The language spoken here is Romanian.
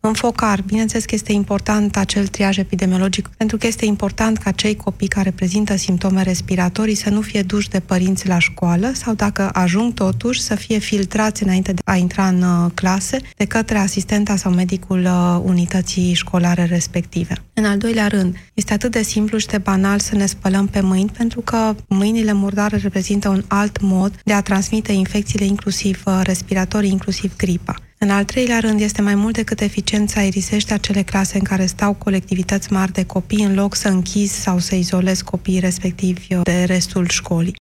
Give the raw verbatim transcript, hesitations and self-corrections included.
În focar, bineînțeles că este important acel triaj epidemiologic, pentru că este important ca cei copii care prezintă simptome respiratorii să nu fie duși de părinți la școală sau, dacă ajung totuși, să fie filtrați înainte de a intra în uh, clase de către asistenta sau medicul uh, unității școlare respective. În al doilea rând, este atât de simplu și de banal să ne spălăm pe mâini, pentru că mâinile murdare reprezintă un alt mod de a transmite infecțiile, inclusiv uh, respiratorii, inclusiv gripa. În al treilea rând, este mai mult decât eficient să aerisești acele clase în care stau colectivități mari de copii, în loc să închizi sau să izolezi copiii respectivi de restul școlii.